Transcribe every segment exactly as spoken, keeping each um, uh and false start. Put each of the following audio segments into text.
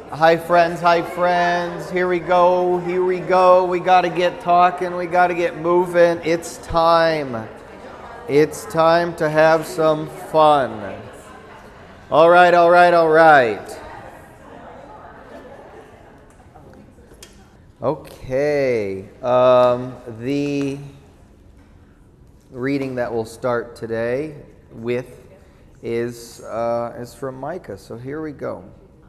Hi friends, hi friends. Here we go, here we go. We got to get talking, we got to get moving. It's time. It's time to have some fun. All right, all right, all right. Okay. Um, the reading that we'll start today with is uh, is from Micah. So here we go.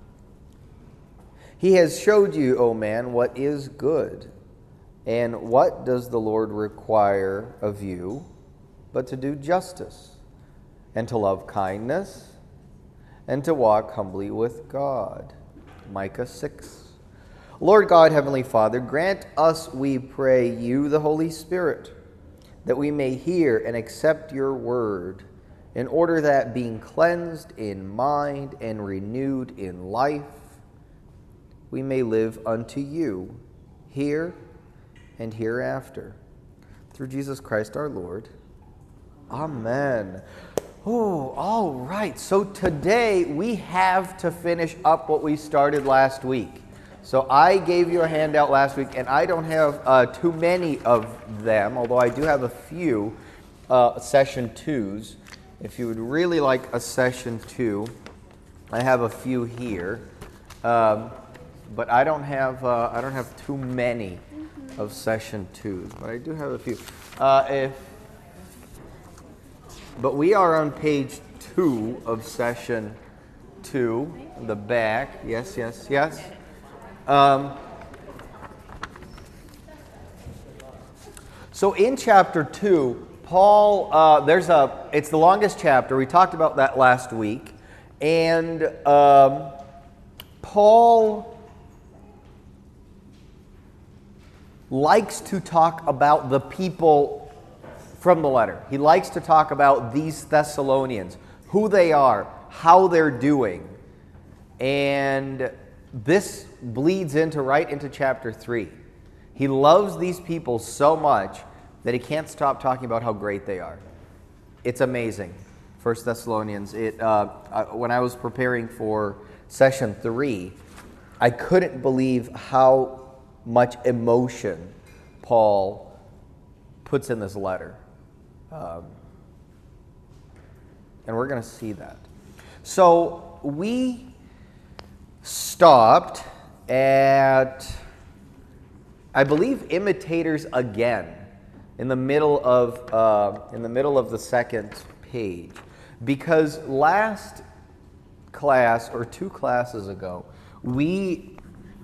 He has showed you, O man, what is good, and what does the Lord require of you, but to do justice, and to love kindness, and to walk humbly with God. Micah six. Lord God, Heavenly Father, grant us, we pray you, the Holy Spirit, that we may hear and accept your word, in order that, being cleansed in mind and renewed in life, we may live unto you, here and hereafter. Through Jesus Christ our Lord. Amen. Oh, all right. So today we have to finish up what we started last week. So I gave you a handout last week, and I don't have uh, too many of them, although I do have a few uh, session twos. If you would really like a session two, I have a few here, um, but I don't have uh, I don't have too many of session twos, but I do have a few. Uh, if but we are on page two of session two, the back. Yes, yes, yes. Um, so in chapter two, Paul, uh, there's a, it's the longest chapter. We talked about that last week. And um, Paul likes to talk about the people from the letter. He likes to talk about these Thessalonians, who they are, how they're doing. And this bleeds into right into chapter three. He loves these people so much that he can't stop talking about how great they are. It's amazing. First Thessalonians. It uh, I, when I was preparing for session three, I couldn't believe how much emotion Paul puts in this letter, um, and we're going to see that. So we stopped at, I believe, imitators again. In the middle of uh, in the middle of the second page, because last class or two classes ago, we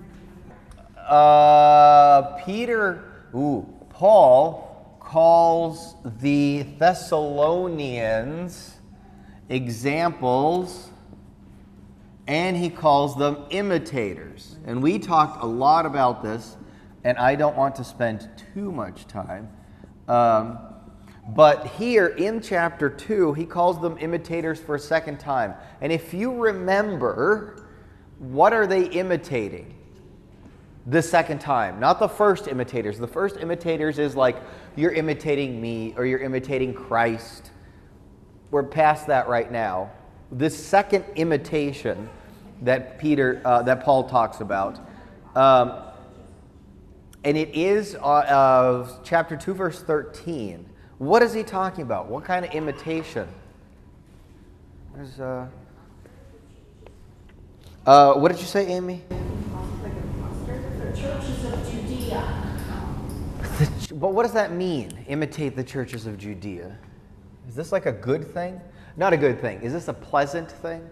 uh, Peter, ooh, Paul calls the Thessalonians examples, and he calls them imitators. And we talked a lot about this, and I don't want to spend too much time. Um, but here in chapter two, he calls them imitators for a second time. And if you remember, what are they imitating the second time? Not the first imitators. The first imitators is like, you're imitating me or you're imitating Christ. We're past that right now. This second imitation that Peter, uh, that Paul talks about, um, and it is uh, uh, chapter two, verse thirteen. What is he talking about? What kind of imitation? There's, uh, uh, what did you say, Amy? The churches of Judea. The, but what does that mean, imitate the churches of Judea? Is this like a good thing? Not a good thing. Is this a pleasant thing?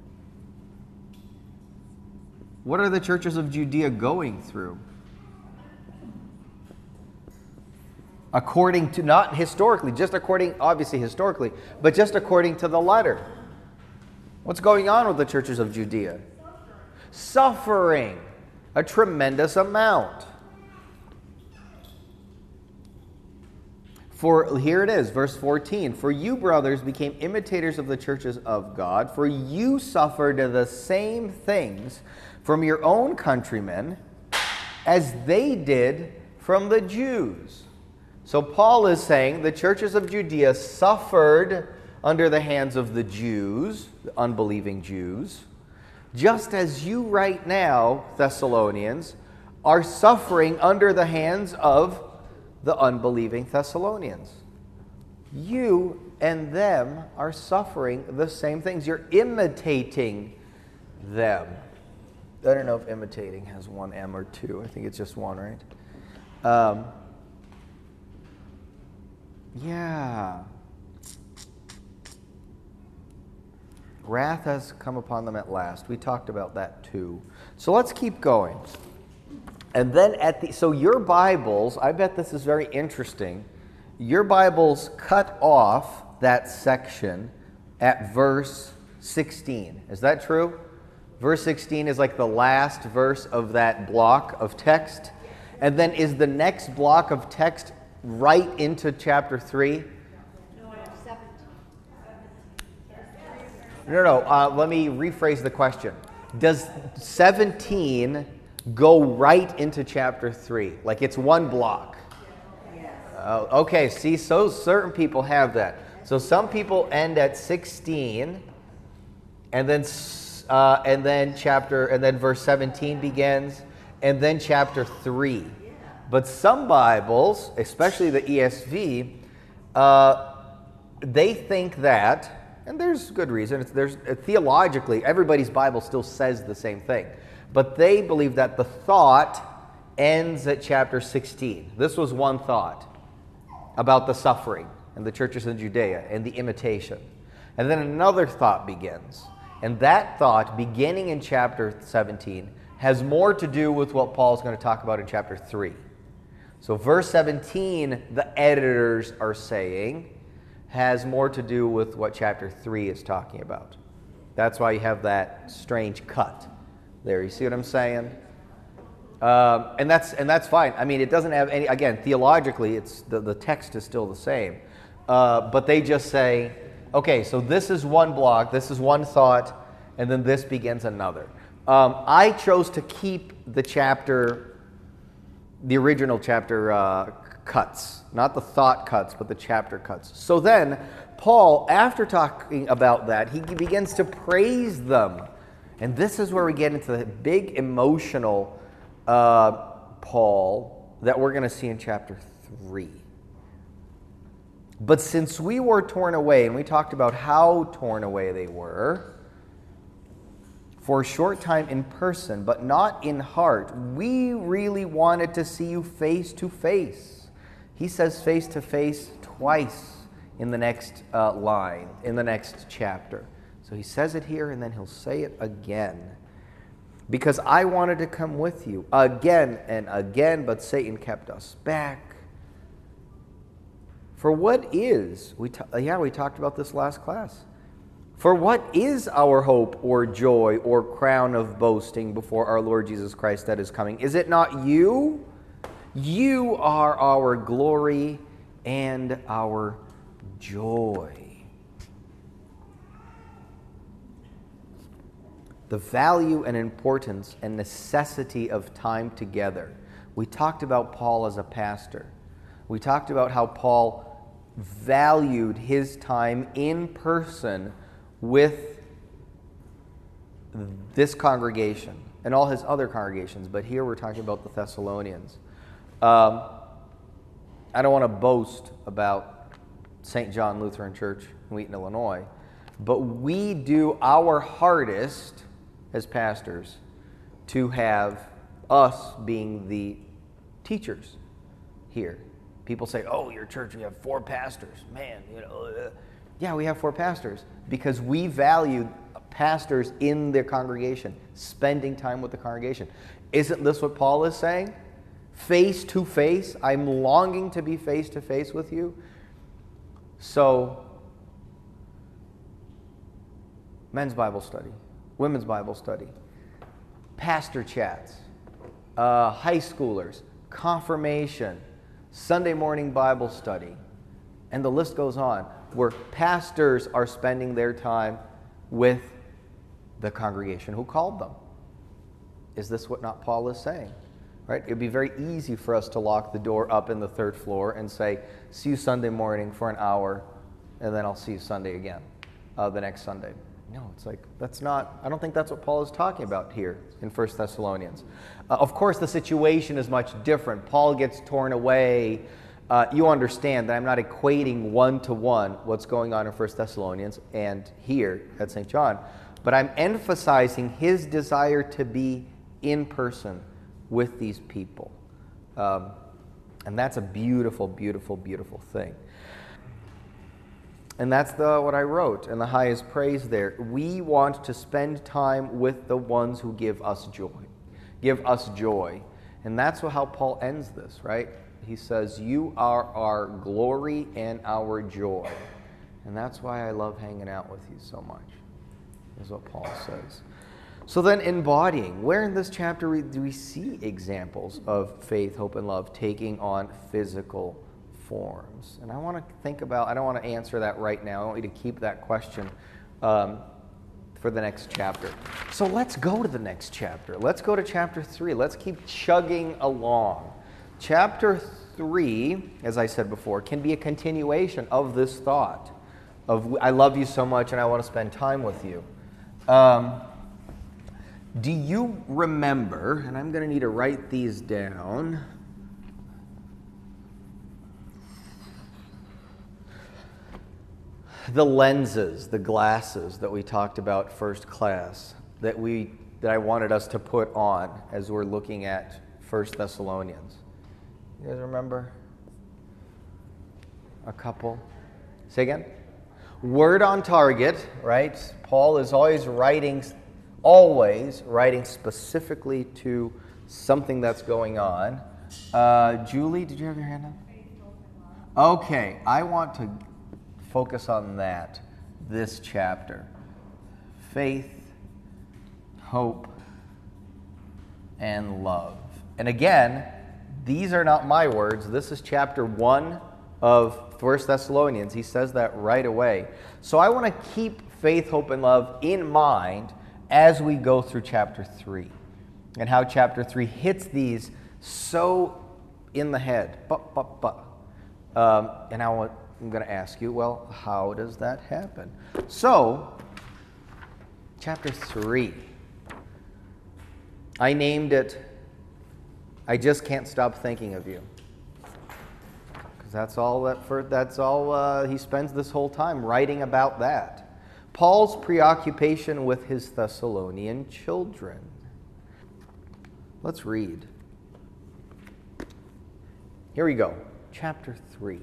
What are the churches of Judea going through? According to, not historically, just according, obviously historically, but just according to the letter. What's going on with the churches of Judea? Suffering. A tremendous amount. For, here it is, verse fourteen. For you, brothers, became imitators of the churches of God, for you suffered the same things from your own countrymen as they did from the Jews. So Paul is saying the churches of Judea suffered under the hands of the Jews, the unbelieving Jews, just as you right now, Thessalonians, are suffering under the hands of the unbelieving Thessalonians. You and them are suffering the same things. You're imitating them. I don't know if imitating has one M or two. I think it's just one, right? Um, yeah. Wrath has come upon them at last. We talked about that too. So let's keep going. And then at the, so your Bibles, I bet this is very interesting. Your Bibles cut off that section at verse sixteen. Is that true? Verse sixteen is like the last verse of that block of text. And then is the next block of text right into chapter three? No, I have seventeen. No, no, uh, let me rephrase the question. Does seventeen go right into chapter three? Like it's one block? Yes. Uh, okay, see, so certain people have that. So some people end at sixteen, and then uh, and then chapter, and then verse seventeen begins, and then chapter three. But some Bibles, especially the E S V, uh, they think that, and there's good reason, it's, there's uh, theologically, everybody's Bible still says the same thing. But they believe that the thought ends at chapter sixteen. This was one thought about the suffering and the churches in Judea and the imitation. And then another thought begins. And that thought, beginning in chapter seventeen, has more to do with what Paul's going to talk about in chapter three. So verse seventeen, the editors are saying, has more to do with what chapter three is talking about. That's why you have that strange cut there. You see what I'm saying? Um, and that's and that's fine. I mean, it doesn't have any, again, theologically, it's the, the text is still the same. Uh, but they just say, okay, so this is one block, this is one thought, and then this begins another. Um, I chose to keep the chapter, the original chapter uh, cuts, not the thought cuts, but the chapter cuts. So then, Paul, after talking about that, he begins to praise them. And this is where we get into the big emotional uh, Paul that we're going to see in chapter three. But since we were torn away, and we talked about how torn away they were, for a short time in person, but not in heart, we really wanted to see you face to face. He says face to face twice in the next uh, line, in the next chapter. So he says it here, and then he'll say it again. Because I wanted to come with you again and again, but Satan kept us back. For what is, we ta- yeah, we talked about this last class. For what is our hope or joy or crown of boasting before our Lord Jesus Christ that is coming? Is it not you? You are our glory and our joy. The value and importance and necessity of time together. We talked about Paul as a pastor. We talked about how Paul valued his time in person with this congregation and all his other congregations. But here we're talking about the Thessalonians. Um, I don't want to boast about Saint John Lutheran Church in Wheaton, Illinois, but we do our hardest as pastors to have us being the teachers here. People say, oh, your church, we have four pastors. Man, you know, uh, yeah, we have four pastors because we value pastors in their congregation, spending time with the congregation. Isn't this what Paul is saying? Face to face, I'm longing to be face to face with you. So, men's Bible study, women's Bible study, pastor chats, uh, high schoolers, confirmation, Sunday morning Bible study, and the list goes on, where pastors are spending their time with the congregation who called them. Is this what not Paul is saying? Right? It would be very easy for us to lock the door up in the third floor and say, see you Sunday morning for an hour, and then I'll see you Sunday again, uh, the next Sunday. No, it's like, that's not, I don't think that's what Paul is talking about here in First Thessalonians. Uh, of course, the situation is much different. Paul gets torn away. Uh, you understand that I'm not equating one-to-one what's going on in First Thessalonians and here at Saint John, but I'm emphasizing his desire to be in person with these people. Um, and that's a beautiful, beautiful, beautiful thing. And that's the what I wrote, and the highest praise there. We want to spend time with the ones who give us joy. Give us joy. And that's how Paul ends this, right? He says, you are our glory and our joy. And that's why I love hanging out with you so much, is what Paul says. So then embodying, where in this chapter do we see examples of faith, hope, and love taking on physical forms? And I want to think about, I don't want to answer that right now. I want you to keep that question um, for the next chapter. So let's go to the next chapter. Let's go to chapter three. Let's keep chugging along. Chapter three, as I said before, can be a continuation of this thought of I love you so much and I want to spend time with you. Um, do you remember, and I'm going to need to write these down, the lenses, the glasses that we talked about first class, that we that I wanted us to put on as we're looking at First Thessalonians. You guys remember? A couple? Say again? Word on target, right? Paul is always writing, always writing specifically to something that's going on. Uh, Julie, did you have your hand up? Okay, I want to focus on that, this chapter. Faith, hope, and love. And again, these are not my words. This is chapter one of First Thessalonians. He says that right away. So I want to keep faith, hope, and love in mind as we go through chapter three, and how chapter three hits these so in the head. But, but, but. Um, and I want I'm going to ask you, well, how does that happen? So, chapter three. I named it, I just can't stop thinking of you. Because that's all that for, that's all uh, he spends this whole time writing about that. Paul's preoccupation with his Thessalonian children. Let's read. Here we go. Chapter three.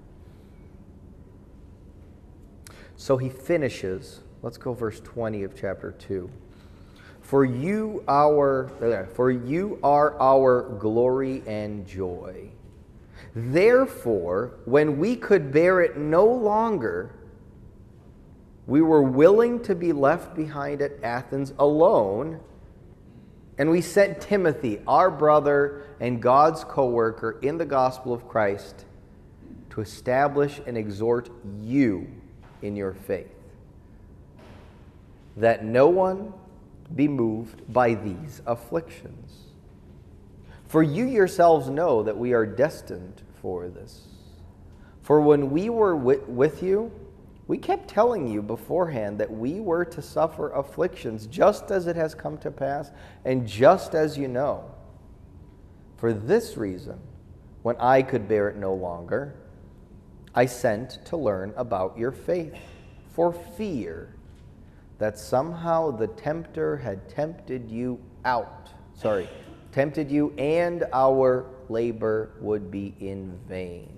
So he finishes, let's go verse twenty of chapter two. For you our for you are our glory and joy. Therefore, when we could bear it no longer, we were willing to be left behind at Athens alone, and we sent Timothy, our brother and God's co-worker in the gospel of Christ, to establish and exhort you in your faith, that no one be moved by these afflictions. For you yourselves know that we are destined for this. For when we were with, with you, we kept telling you beforehand that we were to suffer afflictions, just as it has come to pass, and just as you know. For this reason, when I could bear it no longer, I sent to learn about your faith, for fear that somehow the tempter had tempted you out. Sorry, tempted you, and our labor would be in vain.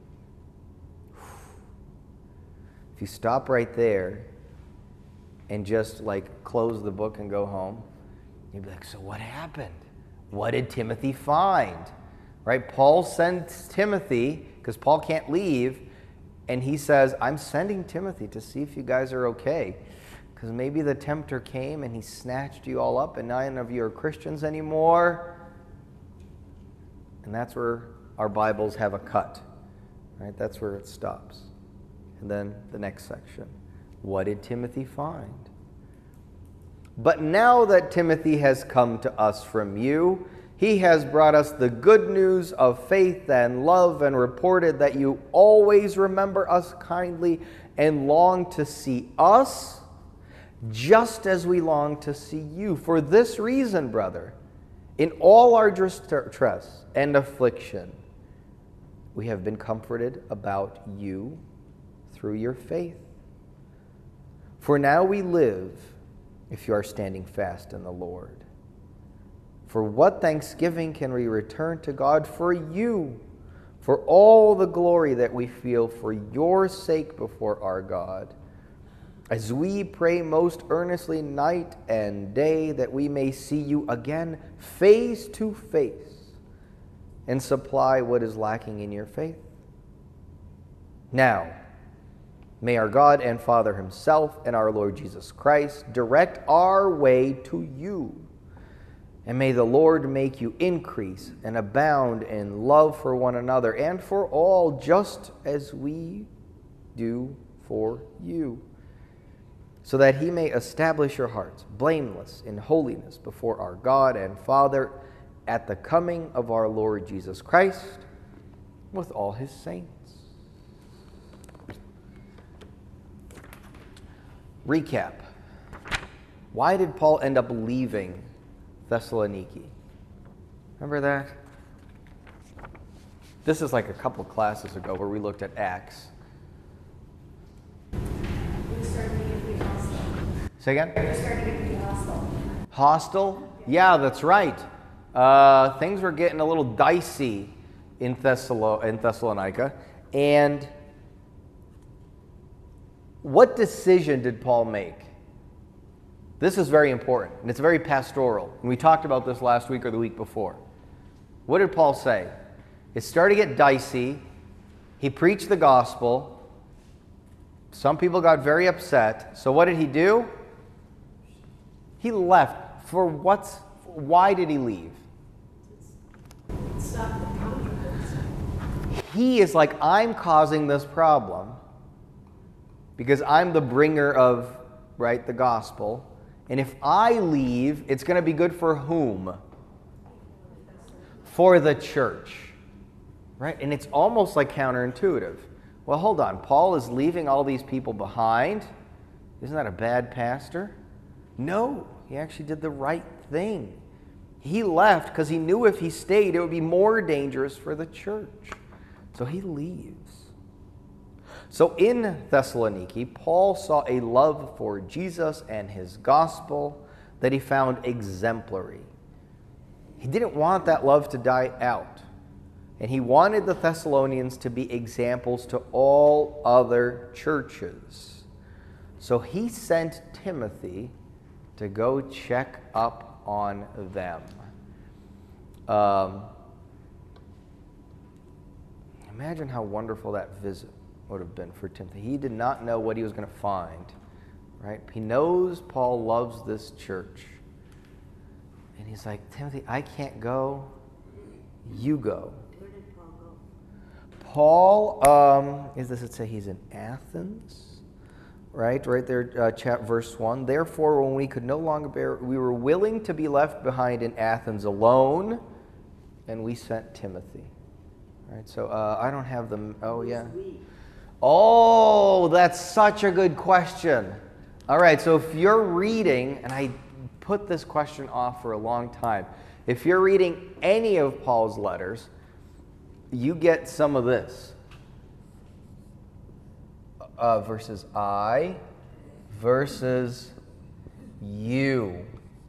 If you stop right there and just like close the book and go home, you'd be like, so what happened? What did Timothy find? Right? Paul sends Timothy, because Paul can't leave, and he says, I'm sending Timothy to see if you guys are okay. Because maybe the tempter came and he snatched you all up and none of you are Christians anymore. And that's where our Bibles have a cut. Right? That's where it stops. And then the next section. What did Timothy find? But now that Timothy has come to us from you, he has brought us the good news of faith and love, and reported that you always remember us kindly and long to see us just as we long to see you. For this reason, brother, in all our distress and affliction, we have been comforted about you through your faith. For now we live, if you are standing fast in the Lord. For what thanksgiving can we return to God for you, for all the glory that we feel for your sake before our God, as we pray most earnestly night and day that we may see you again face to face and supply what is lacking in your faith? Now, may our God and Father himself and our Lord Jesus Christ direct our way to you. And may the Lord make you increase and abound in love for one another and for all, just as we do for you, so that he may establish your hearts blameless in holiness before our God and Father at the coming of our Lord Jesus Christ with all his saints. Recap. Why did Paul end up leaving Thessaloniki? Remember that? This is like a couple classes ago where we looked at Acts. We started to get pretty hostile. Say again? We started to get pretty hostile. Hostile? Yeah, that's right. Uh, things were getting a little dicey in, Thessalo- in Thessalonica. And what decision did Paul make? This is very important, and it's very pastoral. And we talked about this last week or the week before. What did Paul say? It started to get dicey. He preached the gospel. Some people got very upset. So what did he do? He left. For what's? Why did he leave? Stop the controversy. He is like, I'm causing this problem because I'm the bringer of, right, the gospel. And if I leave, it's going to be good for whom? For the church. Right? And it's almost like counterintuitive. Well, hold on. Paul is leaving all these people behind. Isn't that a bad pastor? No, he actually did the right thing. He left because he knew if he stayed, it would be more dangerous for the church. So he leaves. So in Thessaloniki, Paul saw a love for Jesus and his gospel that he found exemplary. He didn't want that love to die out. And he wanted the Thessalonians to be examples to all other churches. So he sent Timothy to go check up on them. Um, imagine how wonderful that visit would have been for Timothy. He did not know what he was going to find, right? He knows Paul loves this church. And he's like, Timothy, I can't go. You go. Where did Paul go? Paul, um, is this it say he's in Athens? Right, right there, uh, chat verse one. Therefore, when we could no longer bear, we were willing to be left behind in Athens alone, and we sent Timothy. Right, so uh, I don't have them. Oh, yeah. Oh, that's such a good question. All right, so if you're reading, and I put this question off for a long time, if you're reading any of Paul's letters, you get some of this. Uh, versus I versus you.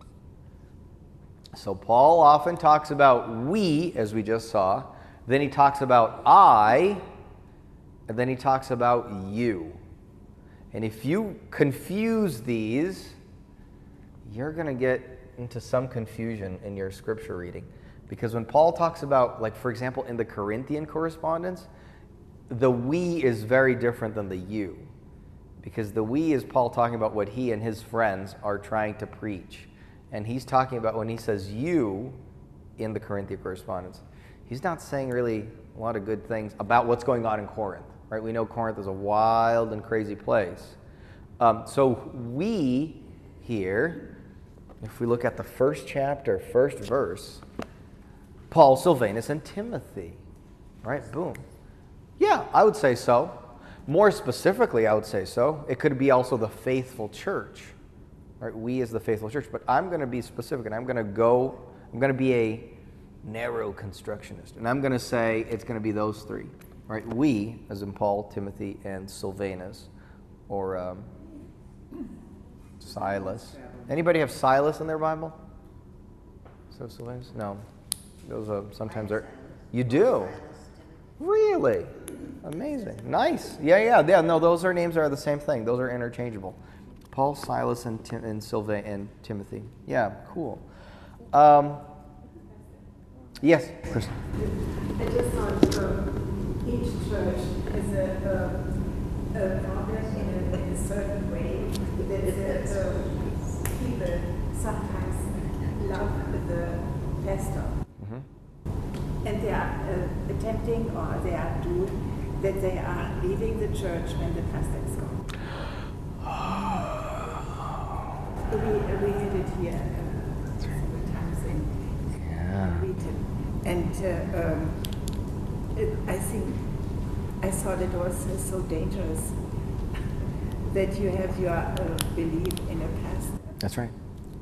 So Paul often talks about we, as we just saw. Then he talks about I, and then he talks about you. And if you confuse these, you're going to get into some confusion in your scripture reading. Because when Paul talks about, like, for example, in the Corinthian correspondence, the we is very different than the you. Because the we is Paul talking about what he and his friends are trying to preach. And he's talking about when he says you in the Corinthian correspondence, he's not saying really a lot of good things about what's going on in Corinth. Right? We know Corinth is a wild and crazy place. Um, so we here, if we look at the first chapter, first verse, Paul, Silvanus, and Timothy. Right? Boom. Yeah, I would say so. More specifically, I would say so. It could be also the faithful church, right? We as the faithful church. But I'm going to be specific, and I'm going to go, I'm going to be a narrow constructionist. And I'm going to say it's going to be those three, right? We, as in Paul, Timothy, and Silvanus, or um, Silas. Anybody have Silas in their Bible? So Silvanus? No. Those are sometimes are. You do? Really? Amazing. Nice. Yeah, yeah, yeah. No, those are names are the same thing. Those are interchangeable. Paul, Silas, and Tim, and Sylva and Timothy. Yeah, cool. Um, yes, Chris. I just thought um, each church is a, a, a problem in a, in a certain way. That uh, people sometimes love the pastor. Mm-hmm. And they are uh, attempting or they are doing that they are leaving the church when the pastor is gone. we, we had it here uh, several times in yeah. Wheaton. And uh, um, it, I think I thought it was uh, so dangerous that you have your uh, belief in a pastor. That's right.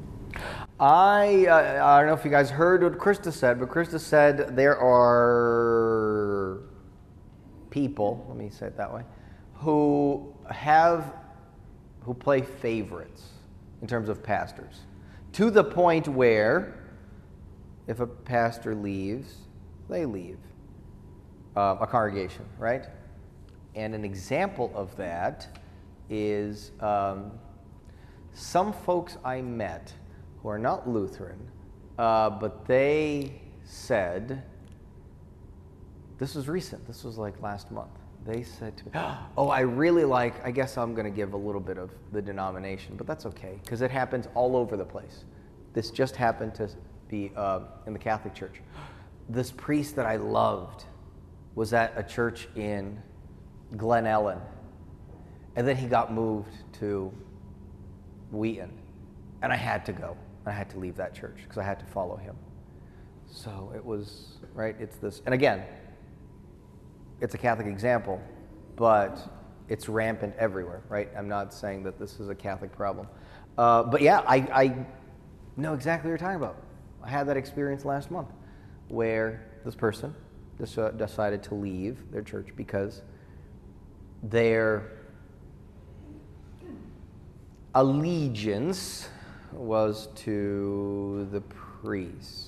I uh, I don't know if you guys heard what Krista said, but Krista said there are people, let me say it that way, who have, who play favorites in terms of pastors, to the point where if a pastor leaves, they leave uh, a congregation, right? And an example of that is um, some folks I met who are not Lutheran, uh, but they said, this was recent, this was like last month, they said to me, oh, I really like, I guess I'm going to give a little bit of the denomination, but that's okay, because it happens all over the place. This just happened to be uh, in the Catholic Church. This priest that I loved was at a church in Glen Ellen, and then he got moved to Wheaton, and I had to go. I had to leave that church because I had to follow him. So it was, right, it's this, and again, it's a Catholic example, but it's rampant everywhere, right? I'm not saying that this is a Catholic problem. Uh, but yeah, I, I know exactly what you're talking about. I had that experience last month where this person just, uh, decided to leave their church because their allegiance was to the priest.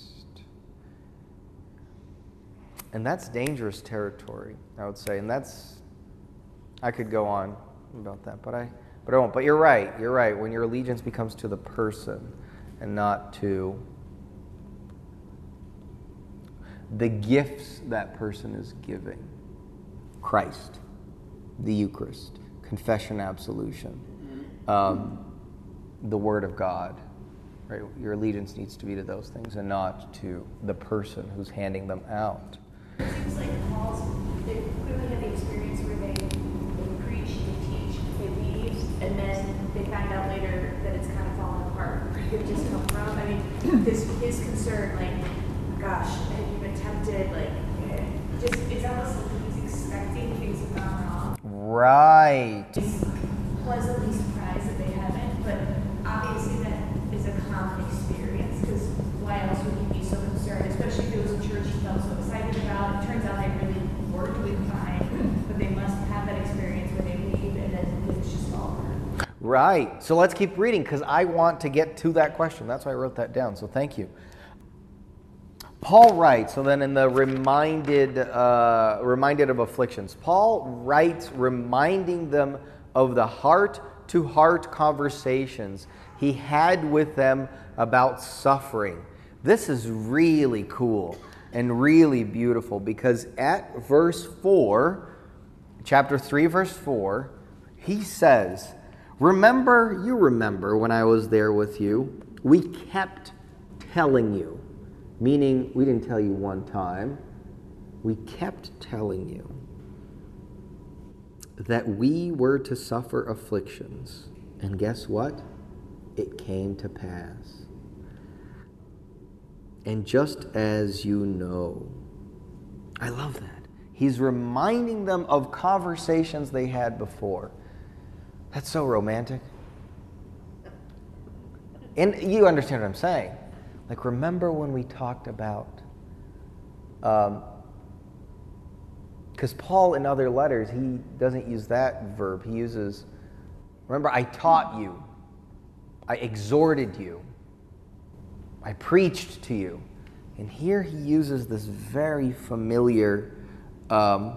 And that's dangerous territory, I would say. And that's, I could go on about that, but I, but I won't. But you're right, you're right. When your allegiance becomes to the person and not to the gifts that person is giving, Christ, the Eucharist, confession, absolution, um, the Word of God, right? Your allegiance needs to be to those things and not to the person who's handing them out. It seems like Paul's, they clearly had the experience where they, they preach, they teach, they leave, and then they find out later that it's kind of falling apart. Where did it just come from? I mean, this his concern, like, gosh, have you been tempted? Like, just it's almost like he's expecting things have gone wrong. Right. He's pleasantly surprised that they haven't, but obviously that is a common experience, because why else would he be so concerned, especially if it was a church he felt so excited about. It turns out they really were doing fine, but they must have that experience where they leave and then it's just all over. Right. So let's keep reading because I want to get to that question. That's why I wrote that down. So thank you. Paul writes, so then in the reminded, uh, reminded of afflictions, Paul writes reminding them of the heart-to-heart conversations he had with them about suffering. This is really cool and really beautiful because at verse four, chapter three, verse four, he says, remember, you remember when I was there with you, we kept telling you, meaning we didn't tell you one time, we kept telling you that we were to suffer afflictions. And guess what? It came to pass. And just as you know, I love that. He's reminding them of conversations they had before. That's so romantic. And you understand what I'm saying. Like, remember when we talked about, um, because Paul in other letters, he doesn't use that verb. He uses, remember, I taught you, I exhorted you, I preached to you. And here he uses this very familiar um,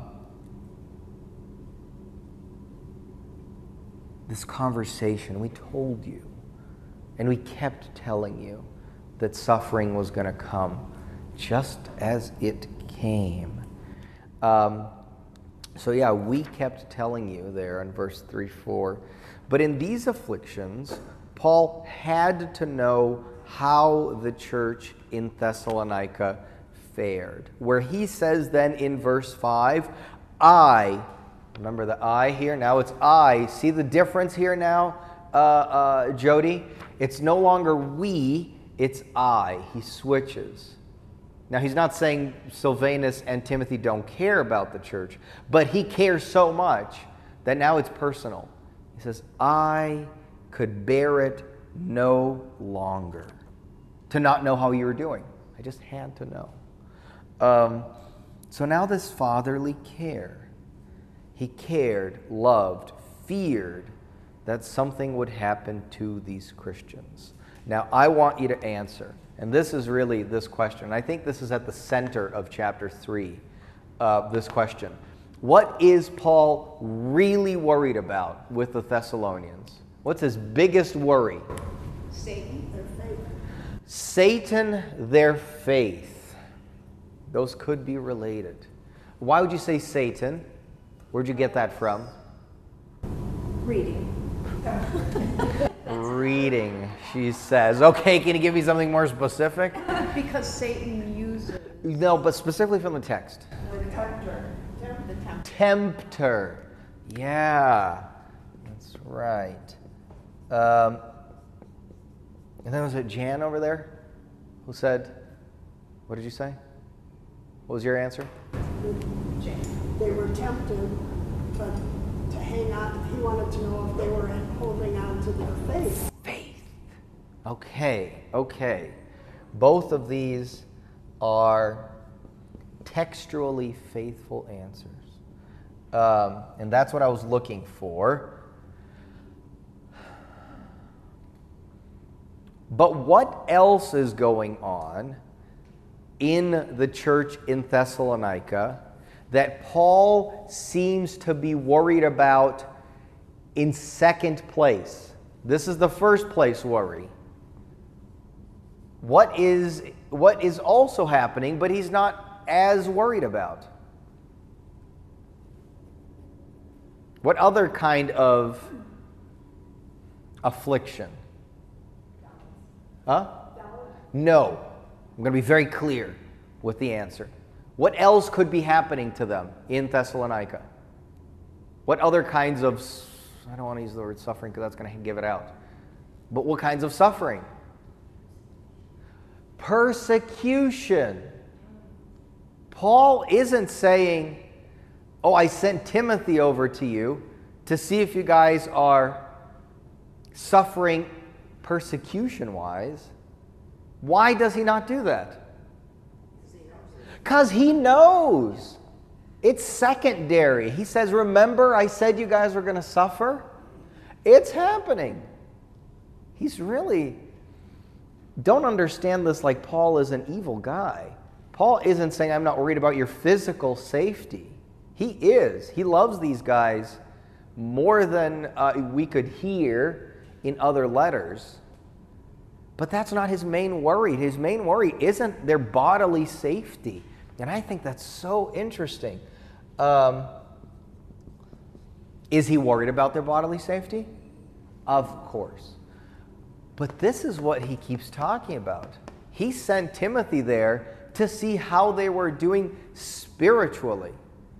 this conversation. We told you, and we kept telling you that suffering was going to come just as it came. Um, so yeah, we kept telling you there in verse three, four. But in these afflictions, Paul had to know how the church in Thessalonica fared. Where he says then in verse five, I, remember the I here? Now it's I. See the difference here now, uh, uh, Jody? It's no longer we, it's I. He switches. Now, he's not saying Silvanus and Timothy don't care about the church, but he cares so much that now it's personal. He says, I could bear it no longer to not know how you were doing. I just had to know. Um, so now this fatherly care. He cared, loved, feared that something would happen to these Christians. Now, I want you to answer. And this is really this question. I think this is at the center of chapter three, uh, this question. What is Paul really worried about with the Thessalonians? What's his biggest worry? Satan, their faith. Satan, their faith. Those could be related. Why would you say Satan? Where'd you get that from? Reading. Reading, she says. Okay, can you give me something more specific? Because Satan uses No, but specifically from the text. the tempter. The tempter. Tempter. Yeah, that's right. Um, and then was it Jan over there who said, what did you say? What was your answer? They were tempted, but to hang on, he wanted to know if they were holding on to their faith. Faith. Okay, okay. Both of these are textually faithful answers. Um, and that's what I was looking for. But what else is going on in the church in Thessalonica that Paul seems to be worried about in second place? This is the first place worry. What is, what is also happening, but he's not as worried about? What other kind of affliction? Huh? No. I'm going to be very clear with the answer. What else could be happening to them in Thessalonica? What other kinds of, I don't want to use the word suffering because that's going to give it out. But what kinds of suffering? Persecution. Paul isn't saying, oh, I sent Timothy over to you to see if you guys are suffering persecution-wise. Why does he not do that? Because he knows. It's secondary. He says, remember I said you guys were going to suffer? It's happening. He's really... Don't understand this like Paul is an evil guy. Paul isn't saying, I'm not worried about your physical safety. He is. He loves these guys more than uh, we could hear in other letters. But that's not his main worry. His main worry isn't their bodily safety. And I think that's so interesting. Um, is he worried about their bodily safety? Of course. But this is what he keeps talking about. He sent Timothy there to see how they were doing spiritually.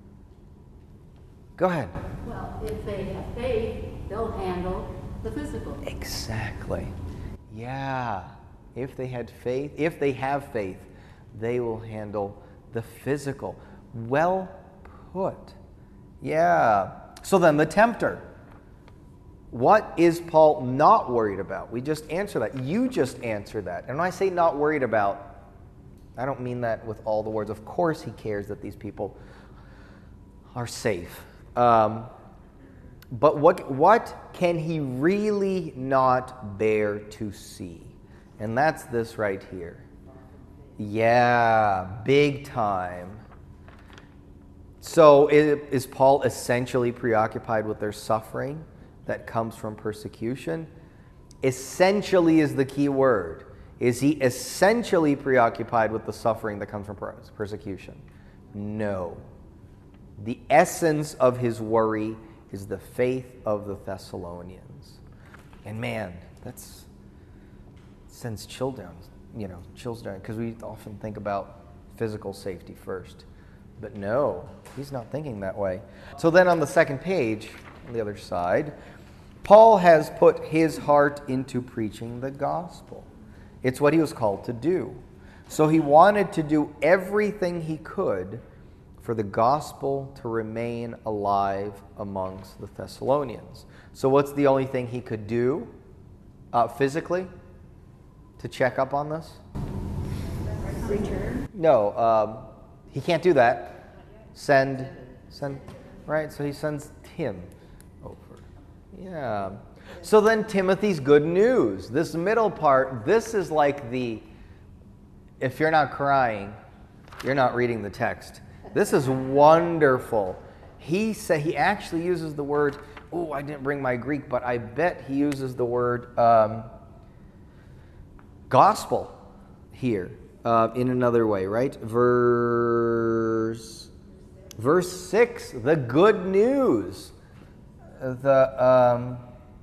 Go ahead. Well, if they have faith, they'll handle the physical. Exactly. Yeah. If they had faith, if they have faith, they will handle the physical. Well put. Yeah. So then the tempter. What is Paul not worried about? We just answer that. You just answer that. And when I say not worried about, I don't mean that with all the words. Of course he cares that these people are safe. Um, but what, what can he really not bear to see? And that's this right here. Yeah, big time. So is Paul essentially preoccupied with their suffering that comes from persecution? Essentially is the key word. Is he essentially preoccupied with the suffering that comes from persecution? No. The essence of his worry is the faith of the Thessalonians. And man, that's sends chill down, you know, chills down, because we often think about physical safety first. But no, he's not thinking that way. So then on the second page, on the other side, Paul has put his heart into preaching the gospel. It's what he was called to do. So he wanted to do everything he could for the gospel to remain alive amongst the Thessalonians. So what's the only thing he could do uh, physically to check up on this? Return. No, um, he can't do that. Send, send, right? So he sends Tim over. Yeah. So then Timothy's good news. This middle part, this is like the, if you're not crying, you're not reading the text. This is wonderful. He say, he actually uses the word, oh, I didn't bring my Greek, but I bet he uses the word um, gospel here uh, in another way, right? Verse, verse six, the good news. The, um,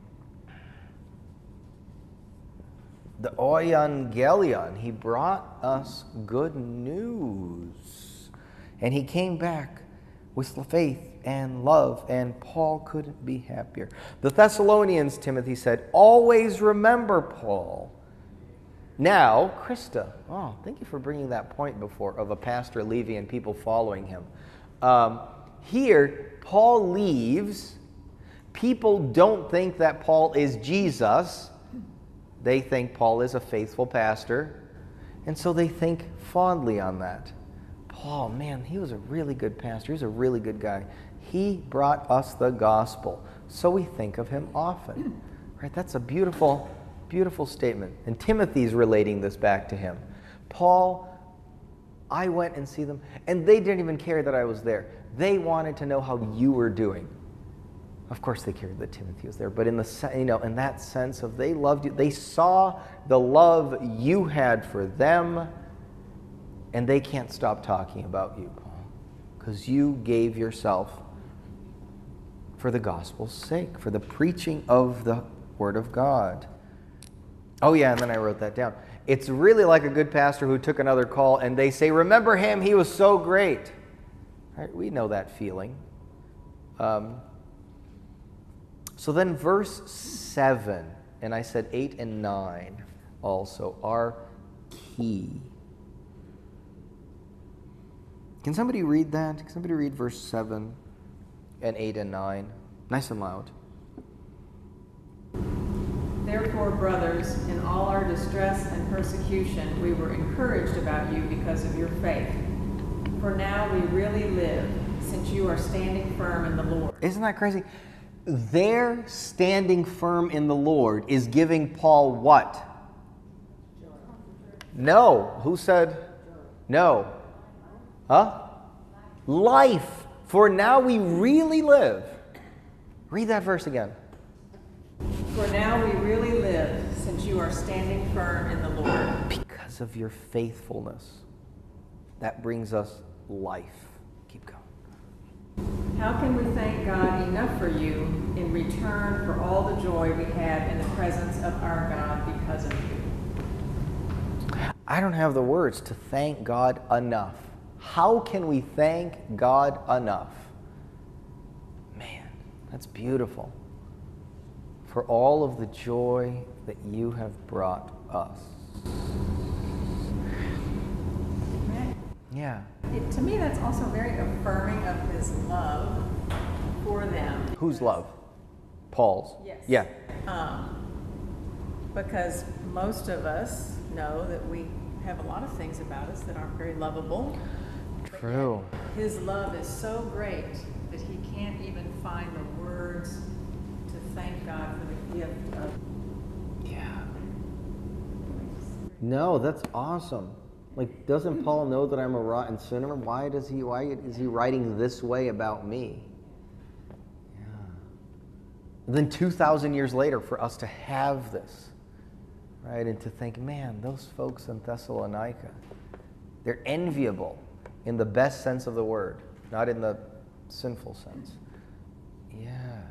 the euangelion, he brought us good news. And he came back with faith and love, and Paul couldn't be happier. The Thessalonians, Timothy said, always remember Paul. Now, Krista, oh, thank you for bringing that point before of a pastor leaving and people following him. Um, here, Paul leaves. People don't think that Paul is Jesus. They think Paul is a faithful pastor. And so they think fondly on that. Paul, man, he was a really good pastor. He was a really good guy. He brought us the gospel. So we think of him often. Right? That's a beautiful, beautiful statement. And Timothy's relating this back to him. Paul, I went and see them, and they didn't even care that I was there. They wanted to know how you were doing. Of course they cared that Timothy was there, but in the you know in that sense of they loved you, they saw the love you had for them, and they can't stop talking about you, Paul, because you gave yourself for the gospel's sake, for the preaching of the Word of God. Oh yeah, and then I wrote that down. It's really like a good pastor who took another call and they say, remember him, he was so great. Right? We know that feeling. Um, so then verse seven, and I said eight and nine also are key. Can somebody read that? Can somebody read verse seven and eight and nine? Nice and loud. Therefore, brothers, in all our distress and persecution, we were encouraged about you because of your faith. For now we really live, since you are standing firm in the Lord. Isn't that crazy? Their standing firm in the Lord is giving Paul what? No. Who said no? Huh? Life. For now we really live. Read that verse again. For now we really live, since you are standing firm in the Lord. Because of your faithfulness. That brings us life. Keep going. How can we thank God enough for you in return for all the joy we have in the presence of our God because of you? I don't have the words to thank God enough. How can we thank God enough? Man, that's beautiful. For all of the joy that you have brought us. Yeah. It, to me, that's also very affirming of his love for them. Whose love? Paul's? Yes. Yeah. Um, because most of us know that we have a lot of things about us that aren't very lovable. True. His love is so great that he can't even find the words to thank God for the gift of. Yeah. No, that's awesome. Like, doesn't Paul know that I'm a rotten sinner? Why does he? Why is he writing this way about me? Yeah. And then two thousand years later, for us to have this, right, and to think, man, those folks in Thessalonica, they're enviable in the best sense of the word, not in the sinful sense. Yeah.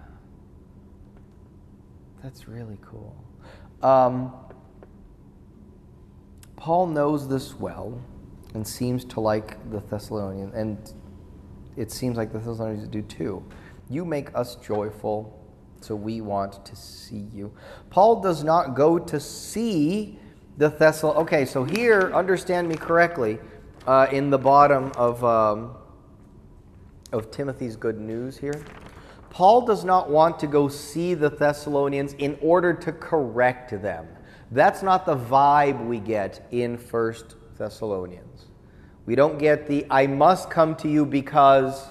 That's really cool. Um, Paul knows this well and seems to like the Thessalonians, and it seems like the Thessalonians do too. You make us joyful, so we want to see you. Paul does not go to see the Thessalonians. Okay, so here, understand me correctly, uh, in the bottom of, um, of Timothy's good news here, Paul does not want to go see the Thessalonians in order to correct them. That's not the vibe we get in First Thessalonians. We don't get the, I must come to you because...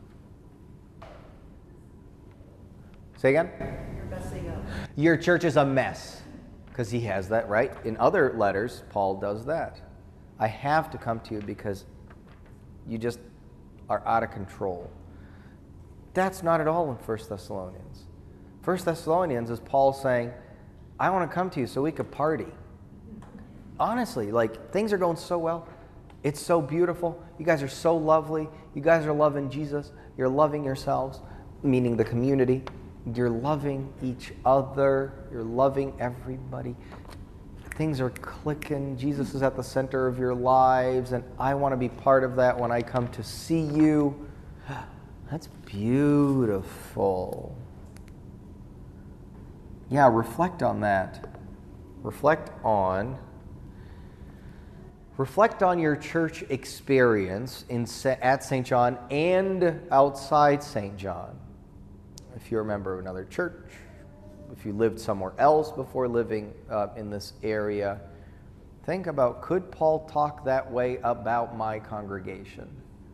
Say again? You're messing up. Your church is a mess. Because he has that, right? In other letters, Paul does that. I have to come to you because you just are out of control. That's not at all in First Thessalonians. First Thessalonians is Paul saying, I want to come to you so we could party. Honestly, like, things are going so well. It's so beautiful. You guys are so lovely. You guys are loving Jesus. You're loving yourselves, meaning the community. You're loving each other. You're loving everybody. Things are clicking. Jesus is at the center of your lives, and I want to be part of that when I come to see you. That's beautiful. Yeah, reflect on that. Reflect on reflect on your church experience in at Saint John and outside Saint John. If you're a member of another church, if you lived somewhere else before living uh, in this area, think about, could Paul talk that way about my congregation?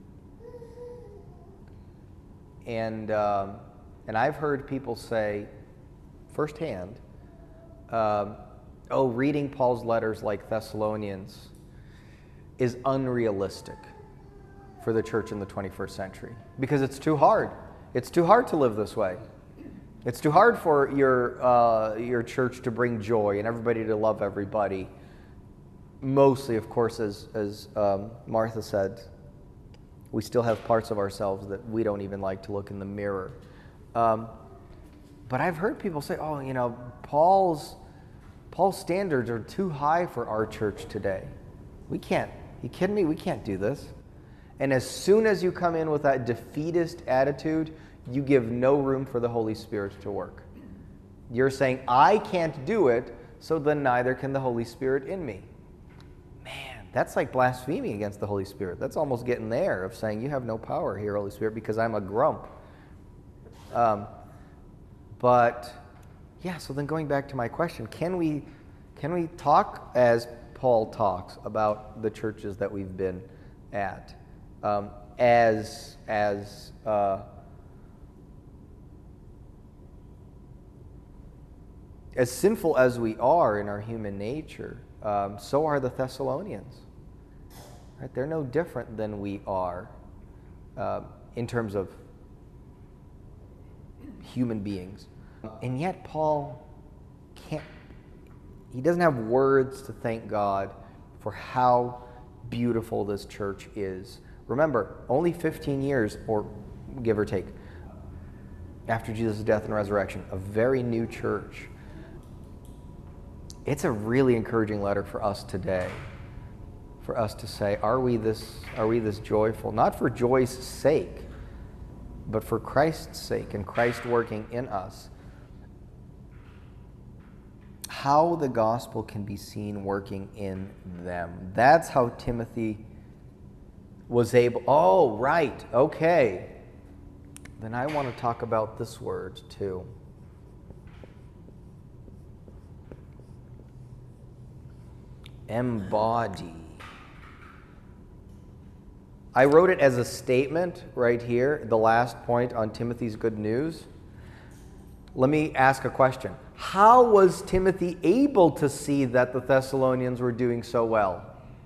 And um, and I've heard people say firsthand, um, oh, reading Paul's letters like Thessalonians is unrealistic for the church in the twenty-first century because it's too hard. It's too hard to live this way. It's too hard for your uh, your church to bring joy and everybody to love everybody. Mostly, of course, as as um, Martha said, we still have parts of ourselves that we don't even like to look in the mirror. Um, but I've heard people say, "Oh, you know, Paul's Paul's standards are too high for our church today. We can't. You kidding me? We can't do this." And as soon as you come in with that defeatist attitude, you give no room for the Holy Spirit to work. You're saying, I can't do it, so then neither can the Holy Spirit in me. Man, that's like blaspheming against the Holy Spirit. That's almost getting there of saying, you have no power here, Holy Spirit, because I'm a grump. Um, but, yeah, so then going back to my question, can we, can we talk as Paul talks about the churches that we've been at? Um, as as uh, as sinful as we are in our human nature, um, so are the Thessalonians. Right? They're no different than we are uh, in terms of human beings, and yet Paul can't. He doesn't have words to thank God for how beautiful this church is. Remember, only fifteen years, or give or take, after Jesus' death and resurrection, a very new church. It's a really encouraging letter for us today, for us to say, are we this, are we this joyful? Not for joy's sake, but for Christ's sake and Christ working in us. How the gospel can be seen working in them. That's how Timothy was able, oh, right, okay. Then I want to talk about this word too. Embody. I wrote it as a statement right here, the last point on Timothy's good news. Let me ask a question. How was Timothy able to see that the Thessalonians were doing so well?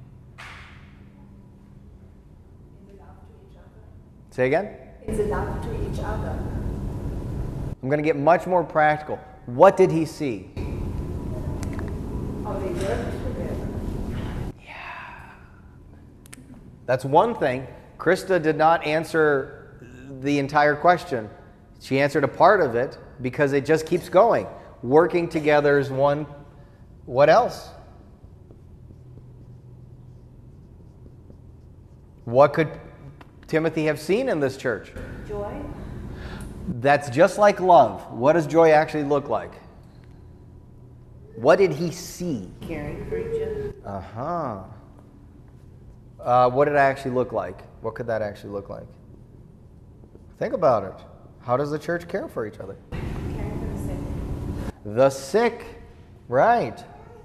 Say again? Is it up to each other? I'm going to get much more practical. What did he see? Oh, they worked together. That's one thing. Krista did not answer the entire question. She answered a part of it because it just keeps going. Working together is one. What else? What could Timothy have seen in this church? Joy? That's just like love. What does joy actually look like? What did he see? Caring for each other. Uh-huh. Uh, what did it actually look like? What could that actually look like? Think about it. How does the church care for each other? Caring for the sick. The sick, right.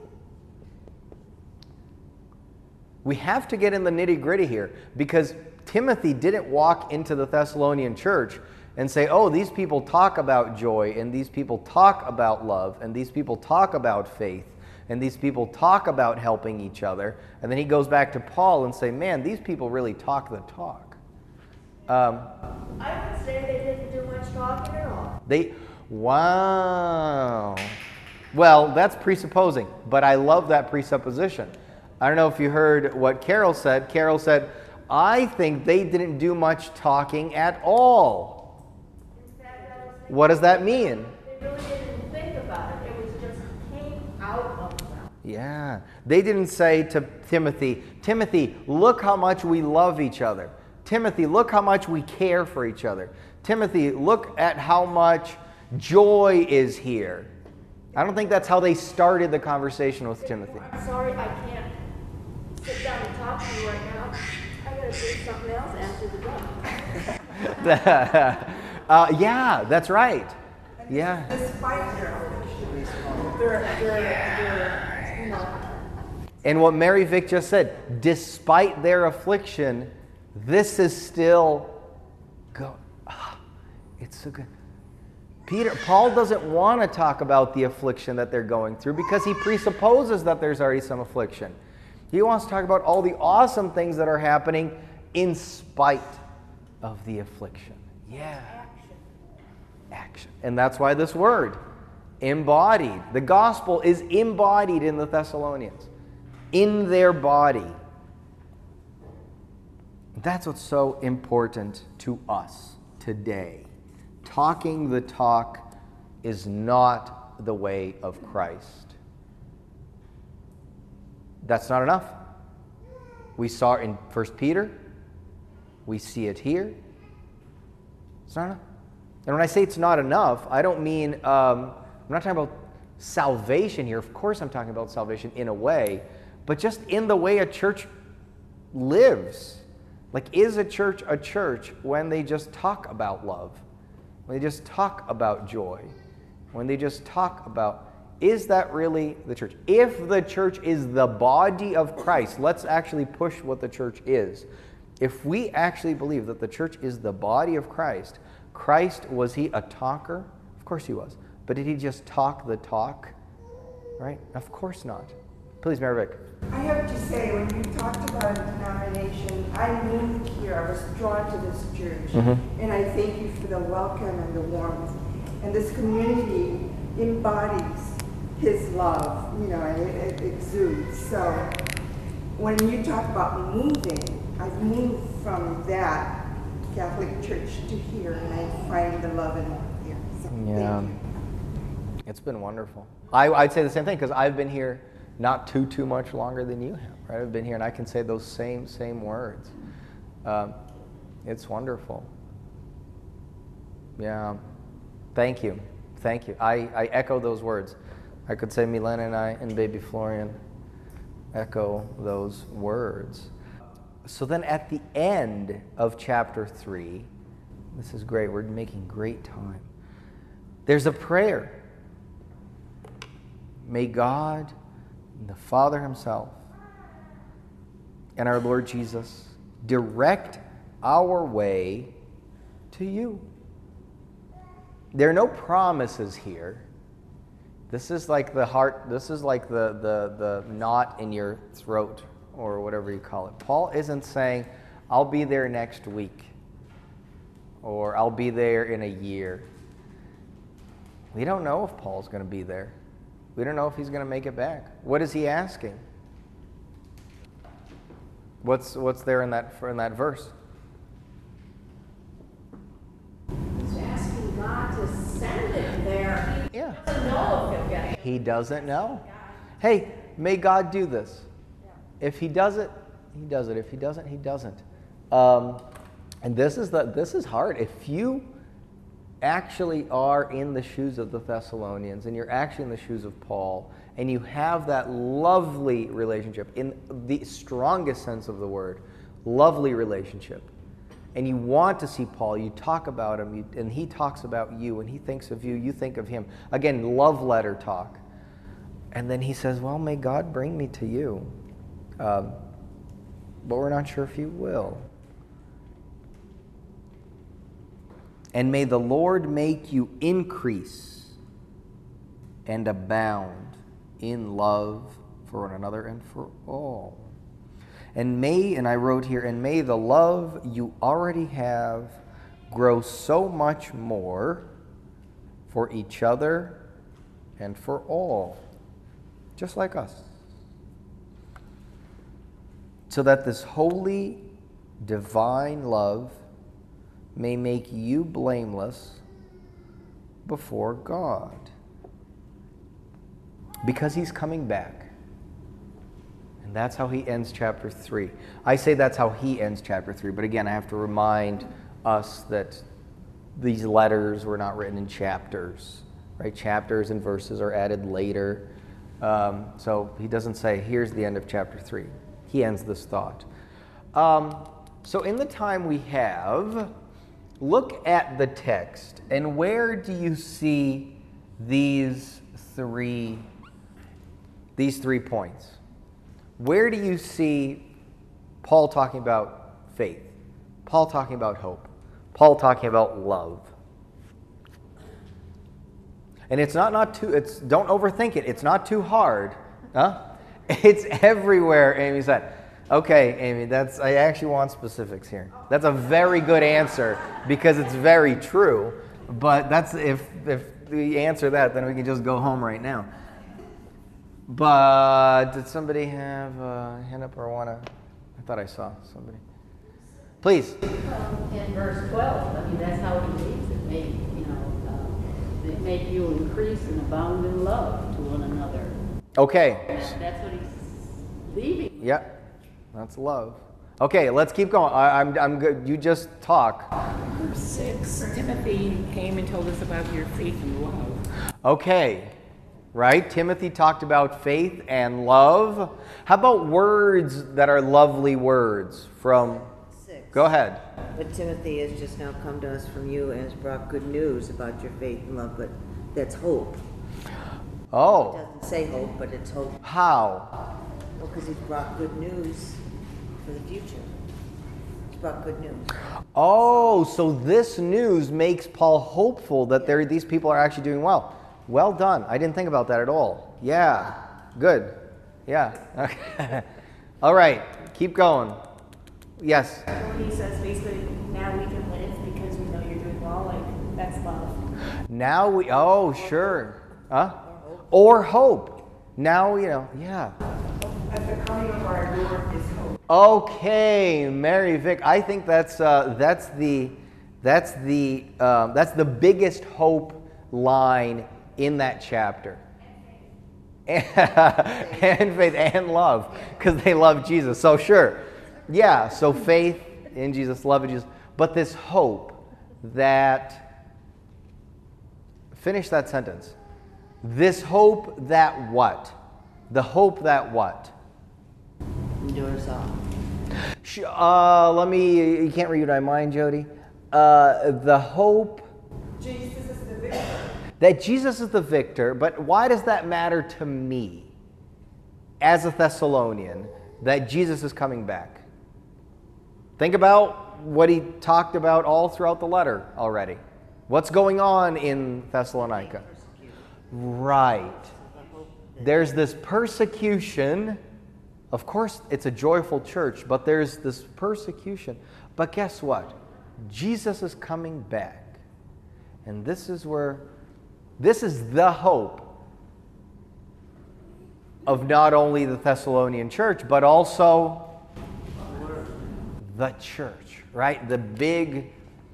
We have to get in the nitty-gritty here because Timothy didn't walk into the Thessalonian church and say, oh, these people talk about joy, and these people talk about love, and these people talk about faith, and these people talk about helping each other. And then he goes back to Paul and say, man, these people really talk the talk. Um, I would say they didn't do much talking at all. They, wow. Well, that's presupposing, but I love that presupposition. I don't know if you heard what Carol said. Carol said, I think they didn't do much talking at all. In fact, I was thinking, What does that mean? they really didn't think about it. It was just came out of them. Yeah. They didn't say to Timothy, Timothy, look how much we love each other. Timothy, look how much we care for each other. Timothy, look at how much joy is here. I don't think that's how they started the conversation with Timothy. I'm sorry, I can't sit down and talk to you right now. I gotta do something else after the done. uh, yeah, that's right. Yeah. Despite their afflictions, they're, they're, they're, you know, And what Mary Vic just said, despite their affliction, this is still go. Ah, it's so good. Peter, Paul doesn't want to talk about the affliction that they're going through because he presupposes that there's already some affliction. He wants to talk about all the awesome things that are happening in spite of the affliction. Yeah. Action. Action. And that's why this word, embodied. The gospel is embodied in the Thessalonians, in their body. That's what's so important to us today. Talking the talk is not the way of Christ. That's not enough. We saw it in First Peter. We see it here. It's not enough. And when I say it's not enough, I don't mean, um, I'm not talking about salvation here. Of course I'm talking about salvation in a way, but just in the way a church lives. Like, is a church a church when they just talk about love? When they just talk about joy? When they just talk about, is that really the church? If the church is the body of Christ, let's actually push what the church is. If we actually believe that the church is the body of Christ, Christ, was he a talker? Of course he was. But did he just talk the talk? Right? Of course not. Please, Mary Vic. I have to say, when you talked about a denomination, I moved here, I was drawn to this church, Mm-hmm. and I thank you for the welcome and the warmth. And this community embodies his love, you know, and it, it exudes. So when you talk about moving, I've moved from that Catholic church to here, and I find the love and warmth here. So Yeah. thank you. It's been wonderful. I, I'd say the same thing because I've been here not too, too much longer than you have, right? I've been here and I can say those same, same words. Um, it's wonderful. Yeah. Thank you. Thank you. I, I echo those words. I could say Milena and I and baby Florian echo those words. So then at the end of chapter three, this is great. We're making great time. There's a prayer. May God, the Father himself, and our Lord Jesus direct our way to you. There are no promises here. This is like the heart, this is like the, the, the knot in your throat, or whatever you call it. Paul isn't saying, I'll be there next week, or I'll be there in a year. We don't know if Paul's going to be there. We don't know if he's going to make it back. What is he asking? What's what's there in that in that verse? He's asking God to send him there. Yeah. He doesn't know if he'll get it. He doesn't know. Hey, may God do this. If he does it, he does it. If he doesn't, he doesn't. Um, and this is the this is hard. If you actually are in the shoes of the Thessalonians, and you're actually in the shoes of Paul, and you have that lovely relationship, in the strongest sense of the word, lovely relationship, and you want to see Paul, you talk about him, you, and he talks about you, and he thinks of you, you think of him. Again, love letter talk. And then he says, well, may God bring me to you. Um, but we're not sure if he will. And may the Lord make you increase and abound in love for one another and for all. And may, and I wrote here, and may the love you already have grow so much more for each other and for all, just like us. So that this holy, divine love may make you blameless before God. Because he's coming back. And that's how he ends chapter three. I say that's how he ends chapter three, but again, I have to remind us that these letters were not written in chapters, right? Chapters and verses are added later. Um, so he doesn't say, here's the end of chapter three. He ends this thought. Um, so in the time we have, look at the text, and where do you see these three, these three points? Where do you see Paul talking about faith? Paul talking about hope? Paul talking about love? And it's not, not too, it's, don't overthink it. It's not too hard. Huh? It's everywhere, Amy said. Okay, Amy, that's, I actually want specifics here. That's a very good answer because it's very true. But that's, if, if we answer that, then we can just go home right now. But did somebody have a hand up or want to? I thought I saw somebody. Please. Well, in verse twelve, I mean, that's how he leaves it. Make, you know, uh, they make you increase and abound in love to one another. Okay. That, that's what he's leaving. Yeah, that's love. Okay, let's keep going. I, I'm, I'm good. You just talk. Verse six, Timothy came and told us about your faith and love. Okay, right? Timothy talked about faith and love. How about words that are lovely words from... Six. Go ahead. But Timothy has just now come to us from you and has brought good news about your faith and love, but that's hope. It Oh, doesn't say hope, but it's hope. how? Well, because he's brought good news for the future. He's brought good news. Oh, so this news makes Paul hopeful that there, these people are actually doing well. Well done. I didn't think about that at all. Yeah, good. Yeah. Okay. All right, keep going. Yes. When he says basically, now we can live because we know you're doing well, like, that's love. Now we, oh, sure. Huh? Or hope. Now, you know, yeah. At the coming of our Lord is hope. Okay, Mary Vic. I think that's uh, that's the that's the um, that's the biggest hope line in that chapter. And faith and love, because they love Jesus. So sure, yeah. So faith in Jesus, love in Jesus, but this hope that. Finish that sentence. This hope that what? The hope that what? Endures all. Sh- Uh, let me, you can't read my mind, Jody. Uh, the hope Jesus is the victor. that Jesus is the victor, but why does that matter to me as a Thessalonian? that Jesus is coming back. Think about what he talked about all throughout the letter already. What's going on in Thessalonica? Right. There's this persecution. Of course, it's a joyful church, but there's this persecution. But guess what? Jesus is coming back. And this is where, this is the hope of not only the Thessalonian church, but also the church, right? The big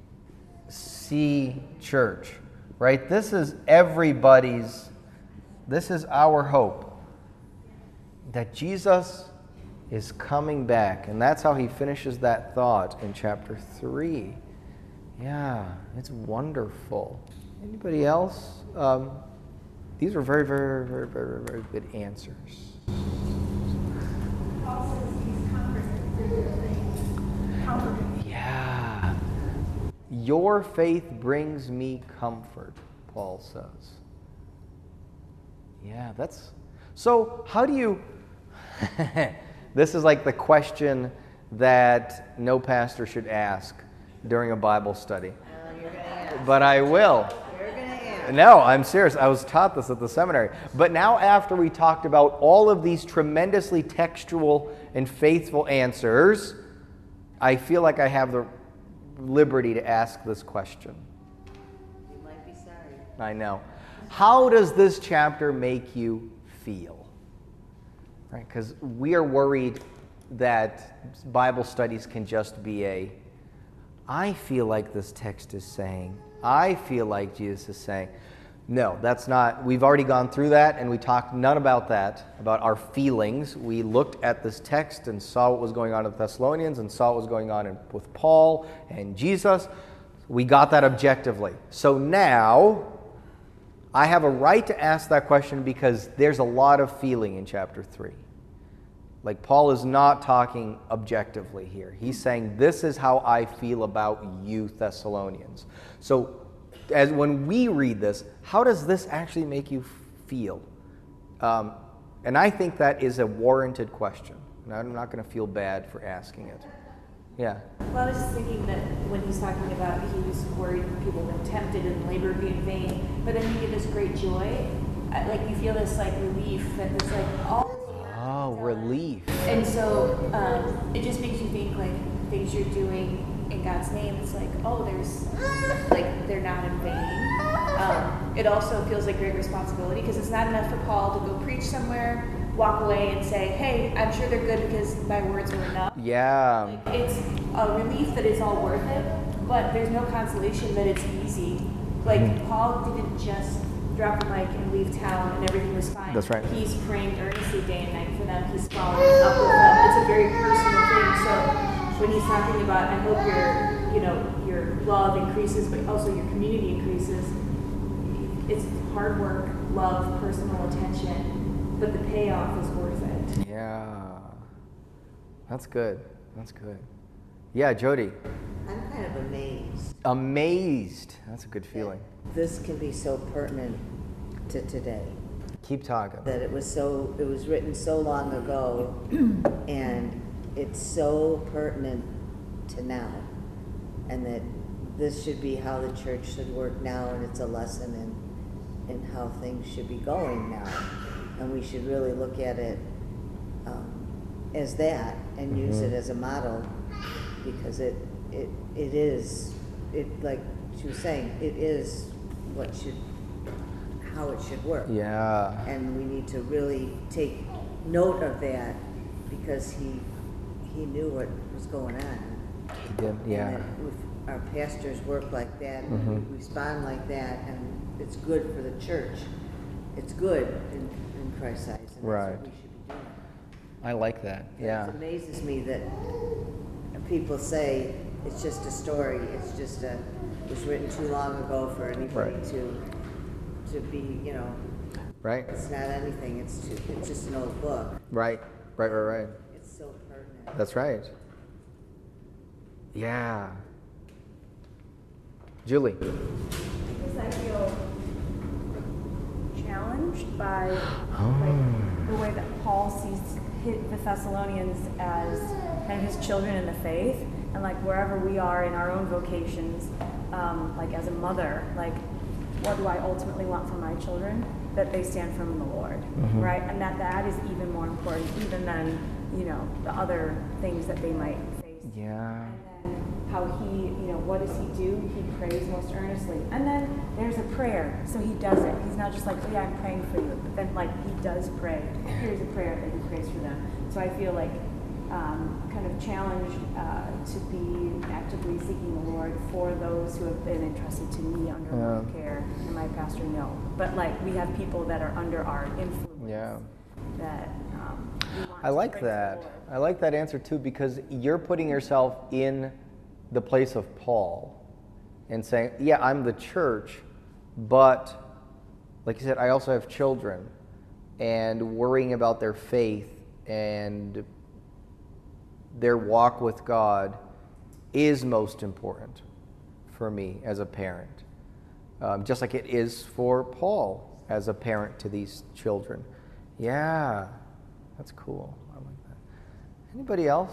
C church, right? This is everybody's, this is our hope, that Jesus is coming back. And that's how he finishes that thought in chapter three. Yeah, it's wonderful. Anybody else? Um, these were very, very, very, very, very good answers. Paul says he's comforted through your faith. Comforted. Yeah. Your faith brings me comfort, Paul says. Yeah, that's... So, how do you... This is like the question that no pastor should ask during a Bible study. Uh, you're gonna ask. But I will. You're gonna ask. No, I'm serious. I was taught this at the seminary. But now after we talked about all of these tremendously textual and faithful answers, I feel like I have the liberty to ask this question. You might be sorry. I know. How does this chapter make you feel? Right? Because we are worried that Bible studies can just be a, I feel like this text is saying, I feel like Jesus is saying. No, that's not. We've already gone through that, and we talked none about that, about our feelings. We looked at this text and saw what was going on in the Thessalonians and saw what was going on in, with Paul and Jesus. We got that objectively. So now, I have a right to ask that question because there's a lot of feeling in chapter three. Like, Paul is not talking objectively here. He's saying, this is how I feel about you, Thessalonians. So, as when we read this, how does this actually make you feel? Um, and I think that is a warranted question. And I'm not going to feel bad for asking it. Yeah. Well, I was just thinking that when he's talking about he was worried people have been tempted and labor would be in vain, but then you get this great joy, uh, like you feel this like relief that it's like all. Oh, relief. And so um, it just makes you think like things you're doing in God's name. It's like, oh, there's like they're not in vain. Um, it also feels like great responsibility because it's not enough for Paul to go preach somewhere, walk away and say, hey, I'm sure they're good because my words were enough. Yeah. Like, it's a relief that it's all worth it, but there's no consolation that it's easy. Like mm-hmm. Paul didn't just drop the mic and leave town and everything was fine. That's right. He's praying earnestly day and night for them. He's following up with them. It's a very personal thing. So when he's talking about, I hope your, you know, your love increases, but also your community increases. It's hard work, love, personal attention, but the payoff is worth it. Yeah. That's good. That's good. Yeah, Jody. I'm kind of amazed. Amazed. That's a good feeling. This can be so pertinent to today. Keep talking. That it was so, it was written so long ago, and it's so pertinent to now, and that this should be how the church should work now, and it's a lesson in, in how things should be going now, and we should really look at it um, as that and mm-hmm. use it as a model, because it it it is it like she was saying, it is what should how it should work. Yeah. And we need to really take note of that because he he knew what was going on. He did, yeah. And that if our pastors work like that, Mm-hmm. and we respond like that, and it's good for the church. It's good in, in Christ's eyes, and Right. that's what we should be doing. I like that. Yeah. It amazes me that people say it's just a story. It's just a. It was written too long ago for anybody Right. to to be. You know. Right. It's not anything. It's too, it's just an old book. Right. Right. Right. Right. It's so pertinent. That's right. Yeah. Julie. Because I feel challenged by Oh. like, the way that Paul sees hi- the Thessalonians as kind of his children in the faith, and like wherever we are in our own vocations, um, like as a mother, like what do I ultimately want for my children? That they stand firm in the Lord, Mhm. right? And that that is even more important even than, you know, the other things that they might face. Yeah. And then how he, you know, what does he do? He prays most earnestly. And then there's a prayer, so he does it. He's not just like, oh yeah, I'm praying for you, but then like he does pray. Here's a prayer that he prays for them. So I feel like um, kind of challenged uh, to be actively seeking the Lord for those who have been entrusted to me under my Yeah. care, and my pastor no. But like we have people that are under our influence. Yeah. That um, we want I to like pray for the that. Lord. I like that answer too, because you're putting yourself in the place of Paul and saying, yeah, I'm the church, but like you said, I also have children, and worrying about their faith and their walk with God is most important for me as a parent, um, just like it is for Paul as a parent to these children. Yeah, that's cool. I like that. Anybody else?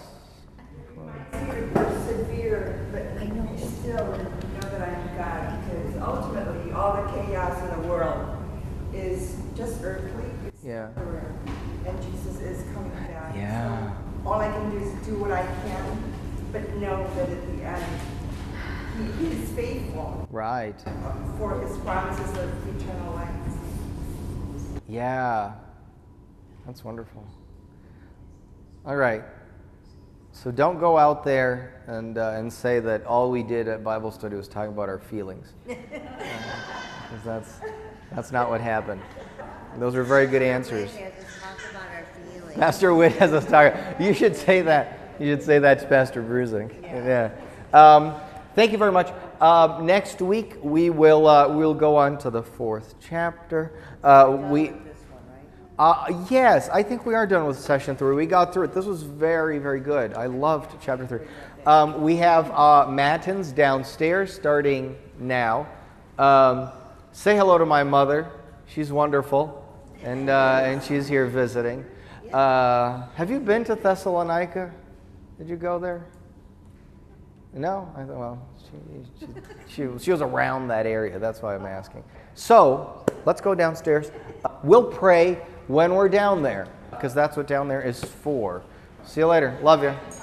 Persevere, but I know still know that I'm God, because ultimately all the chaos in the world is just earthly. It's Yeah. temporary, and Jesus is coming back. Yeah. So all I can do is do what I can, but know that at the end, He is faithful Right. for His promises of eternal life. Yeah. That's wonderful. All right. So don't go out there and uh, and say that all we did at Bible study was talking about our feelings, because that's that's not what happened. Those are very good answers. Pastor Witt has us talk. You should say that. You should say that to Pastor Brusing. Yeah. yeah. Um, thank you very much. Uh, next week we will uh, we'll go on to the fourth chapter. Uh, we. Uh, yes, I think we are done with session three. We got through it. This was very, very good. I loved chapter three. Um, we have uh, matins downstairs starting now. Um, say hello to my mother. She's wonderful, and uh, and she's here visiting. Uh, have you been to Thessalonica? Did you go there? No? I thought, well, she, she, she, she was around that area. That's why I'm asking. So, let's go downstairs. Uh, we'll pray when we're down there, because that's what down there is for. See you later. Love you.